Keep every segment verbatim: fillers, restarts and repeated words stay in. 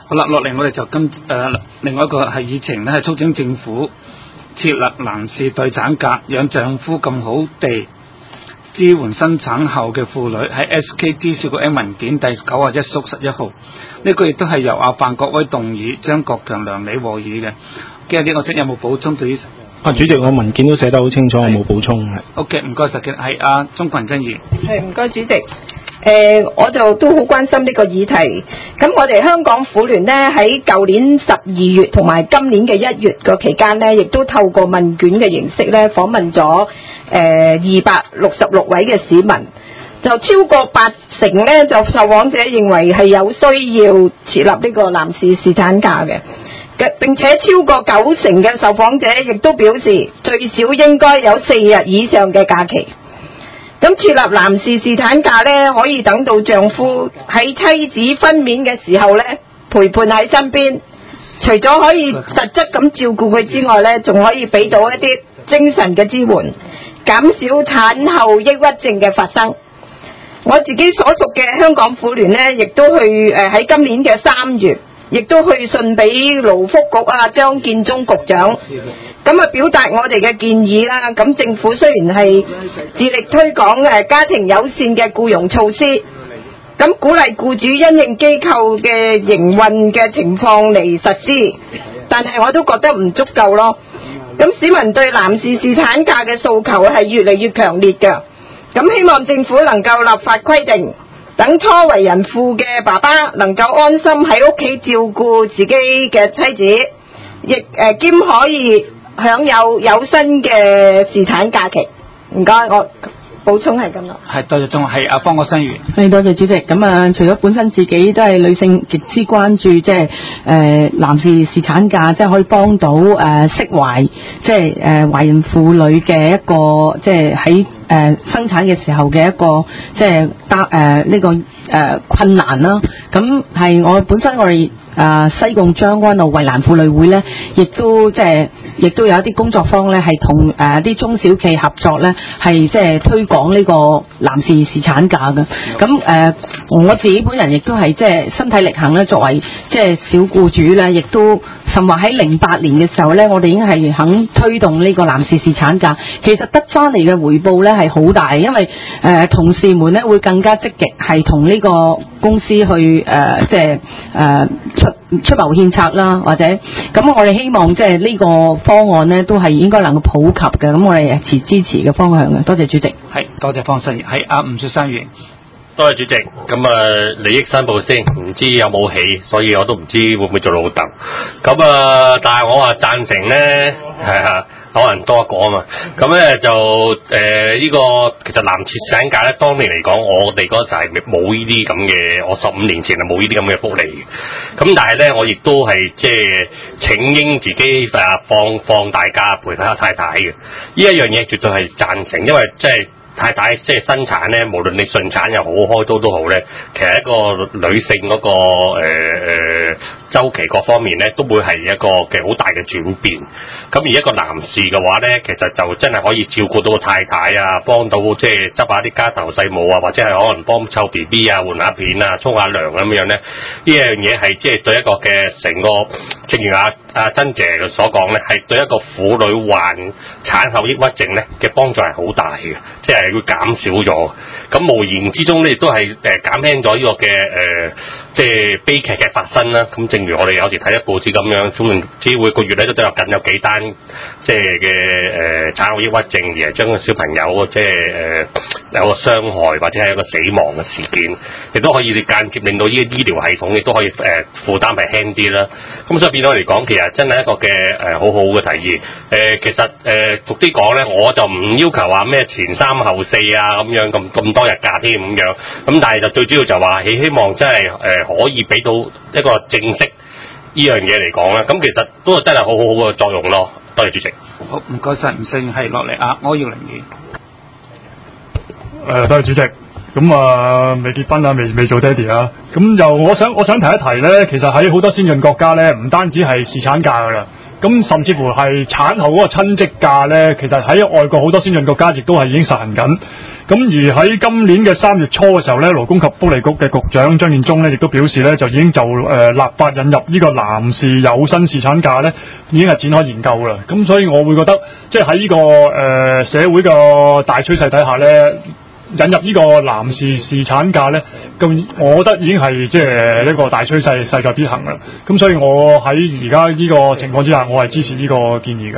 好啦，落嚟我哋就今誒、呃、另外一個係議程咧，係促請政府設立男士待產假，讓丈夫更好地支援生產後嘅婦女。喺 S K D 小局 M 文件第九啊一縮十一號，呢、這個亦都係由阿范國威動議，張國強、梁理和議嘅。今日呢個識有冇補充對於？ 啊，主席，我文件都寫得好清楚，我冇補充。 O K， 唔該晒嘅，係阿鍾群珍議。 係唔該，主席。誒、呃，我就都好關心呢個議題。咁我哋香港婦聯呢，喺舊年十二月同埋今年嘅一月個期間呢，亦都透過問卷嘅形式呢，訪問咗誒二百六十六位嘅市民，就超過八成呢，就受訪者認為係有需要設立呢個男士侍產假嘅。並且超過九成嘅受訪者亦都表示最少應該有四日以上嘅假期。咁設立男士侍產假呢，可以等到丈夫喺妻子分娩嘅時候呢，陪伴喺身邊，除咗可以實質咁照顧佢之外呢，仲可以俾到一啲精神嘅支援，減少產後抑鬱症嘅發生。我自己所屬嘅香港婦聯呢，亦都去誒喺今年嘅三月，亦都去信俾勞福局啊張建宗局長，咁啊表達我哋嘅建議啦。咁政府雖然係致力推廣誒家庭友善嘅僱傭措施，咁鼓勵僱主因應機構嘅營運嘅情況嚟實施，但係我都覺得唔足夠咯。咁市民對男士侍產假嘅訴求係越嚟越強烈嘅，咁希望政府能夠立法規定，等初為人父嘅爸爸能夠安心喺屋企照顧自己嘅妻子，亦誒、呃、兼可以享有有薪嘅侍產假期。唔該，我補充係咁啦。 係多謝仲係阿方國新議員。 係多謝主席。咁啊，除咗本身自己都係女性，極之關注即係誒男士侍產假，即係可以幫到誒釋懷，即係誒懷孕婦女嘅一個即係喺誒生產嘅時候嘅一個即係搭誒呢個誒、呃、困難啦。咁係我本身我哋。啊、呃，西貢將軍澳惠蘭婦女會咧，亦都即係，亦都有一啲工作坊咧，係同誒啲中小企合作咧，係即係推廣呢個男士侍產假嘅。咁誒、呃，我自己本人亦都係即係身體力行咧，作為即係小僱主咧，亦都甚或喺零八年嘅時候咧，我哋已經係肯推動呢個男士侍產假。其實得翻嚟嘅回報咧係好大，因為誒、呃、同事們咧會更加積極，係同呢個公司去誒、呃、即係誒。呃出出謀獻策啦，或者咁，我哋希望即係呢個方案呢，都係應該能夠普及嘅。咁我哋係持支持嘅方向嘅。多謝主席。 係多謝方新議。係阿吳雪山議員。 多謝主席。咁啊，利益申報先，唔知有冇起，所以我都唔知會唔會做老豆。咁啊，但係我話贊成呢，係啊。可能多一個啊嘛，咁咧就誒呢、呃這個其實男士侍產假咧，當年嚟講，我哋嗰時係冇呢啲咁嘅，我十五年前係冇呢啲咁嘅福利嘅。咁但係咧，我亦都係即係請纓自己誒放放大假陪下太太嘅。呢一樣嘢絕對係贊成，因為即係太太即係生產咧，無論你順產又好開刀都好咧，其實一個女性嗰、那個誒誒、呃、週期各方面咧，都會係一個嘅好大嘅轉變。咁而一個男士嘅話咧，其實就真係可以照顧到個太太啊，幫到即係執下啲家頭細務啊，或者係可能幫湊 B B 啊、換下片啊、沖下涼咁樣咧。呢樣嘢係即係對一個嘅成個，正如阿阿珍姐所講咧，係對一個婦女患產後抑鬱症咧嘅幫助係好大嘅，即係會減少咗。咁無言之中咧，亦都係誒減輕咗呢個嘅誒，即係悲劇嘅發生啦。咁正如我哋有時睇一報紙咁樣，總然之每個月咧都都有緊有幾單。即係嘅誒產後抑鬱症，而係將個小朋友即係誒、呃、有個傷害或者係一個死亡嘅事件，亦都可以間接令到呢個醫療系統亦都可以誒、呃、負擔係輕啲啦。咁所以變咗嚟講，其實真係一個嘅誒、呃、好好嘅提議。誒、呃、其實誒逐啲講咧，我就唔要求話咩前三後四啊咁樣咁咁多日假添咁樣。咁但係就最主要就話希希望真係誒、呃、可以俾到一個正式呢樣嘢嚟講啦。咁其實都係真係好好好嘅作用咯。多謝主席。 好，唔該晒，唔該，係落嚟啊，柯耀玲議員。 誒，多謝主席。咁啊，未結婚啊，未未做爹哋啊。咁就我想我想提一提咧，其實喺好多先進國家咧，唔單止係侍產假噶啦，咁甚至乎係產後嗰個親職假咧，其實喺外國好多先進國家亦都係已經實行緊。 咁而喺今年嘅三月初嘅時候咧，勞工及福利局嘅局長張建宗咧，亦都表示咧，就已經就誒、呃、立法引入呢個男士有薪侍產假咧，已經係展開研究啦。咁所以我會覺得，即係喺呢個誒、呃、社會嘅大趨勢底下咧，引入呢個男士侍產假咧，咁我覺得已經係即係一個大趨勢，勢在必行啦。咁所以我喺而家呢個情況之下，我係支持呢個建議嘅。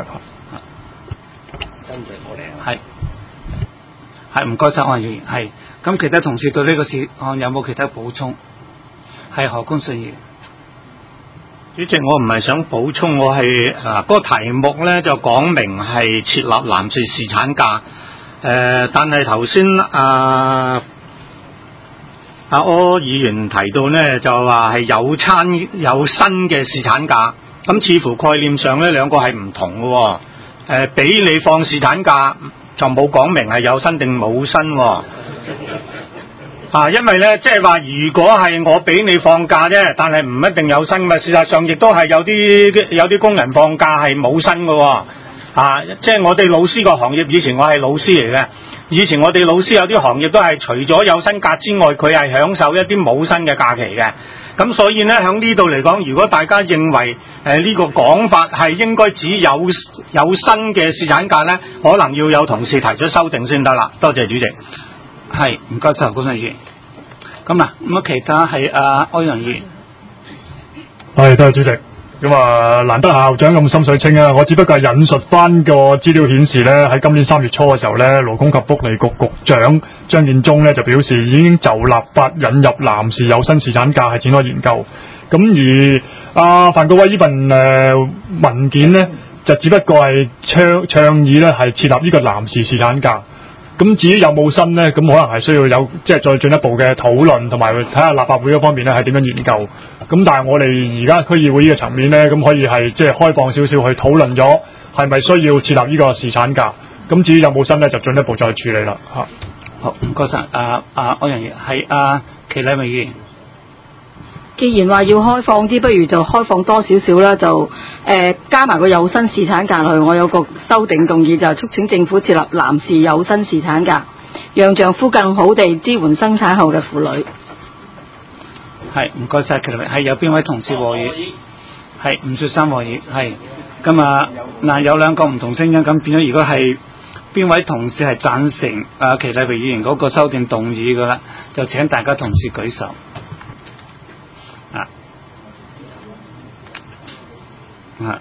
係係唔該晒，我係議員係。咁其他同事對呢個事項有冇其他補充？係何公信議員。 主席，我唔係想補充，我係啊嗰個題目咧就講明係設立男士侍產假，誒、呃，但係頭先啊阿柯議員提到咧就話係有餐有薪嘅侍產假，咁似乎概念上咧兩個係唔同嘅、哦，誒、呃，俾你放侍產假就冇講明係有薪定冇薪、哦。啊，因為咧，即係話，如果係我俾你放假啫，但係唔一定有薪嘛。事實上，亦都係有啲有啲工人放假係冇薪嘅喎。啊，即係我哋老師個行業，以前我係老師嚟嘅。以前我哋老師有啲行業都係除咗有薪假之外，佢係享受一啲冇薪嘅假期嘅。咁所以咧，喺呢度嚟講，如果大家認為誒呢、呃這個講法係應該只有有薪嘅侍產假咧，可能要有同事提出修訂先得啦。多謝主席。 係，唔該晒，高議員。咁啊，咁啊，其他係阿柯陽議員。 係，多謝主席。咁啊，難得校長咁心水清啊！我只不過係引述翻個資料顯示咧，喺今年三月初嘅時候咧，勞工及福利局局長張建宗咧就表示，已經就立法引入男士有薪侍產假係展開研究。咁而阿、啊、范國威呢份誒、呃、文件咧，就只不過係倡倡議咧係設立呢個男士侍產假。咁至於有冇薪呢？咁可能係需要有即係再進一步嘅討論，同埋睇下立法會嗰方面咧係點樣研究。咁但係我哋而家區議會呢個層面呢，咁可以係即係開放少少去討論咗係咪需要設立呢個侍產假。咁至於有冇薪呢，就進一步再處理啦。嚇， 好，唔該晒。阿阿柯陽議員係阿祁禮美議員。 既然話要開放啲，不如就開放多少少啦，就誒、呃、加埋個有薪侍產假落去。我有個修訂動議，就係促請政府設立男士有薪侍產假，讓丈夫更好地支援生產後嘅婦女。 係，唔該晒，祁禮美。係有邊位同事和議？係吳雪山和議。係咁啊，嗱有兩個唔同聲音，咁變咗如果係邊位同事係贊成啊祁禮美議員嗰個修訂動議嘅啦，就請大家同事舉手。啊，啊，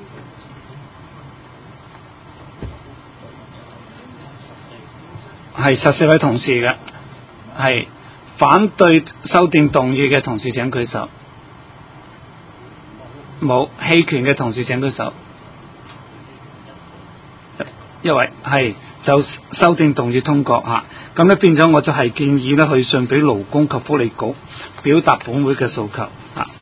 係十四位同事嘅，係反對修訂動議嘅同事請舉手，冇棄權嘅同事請舉手，一位係就修訂動議通過嚇，咁、啊、咧變咗我就係建議咧去信俾勞工及福利局，表達本會嘅訴求。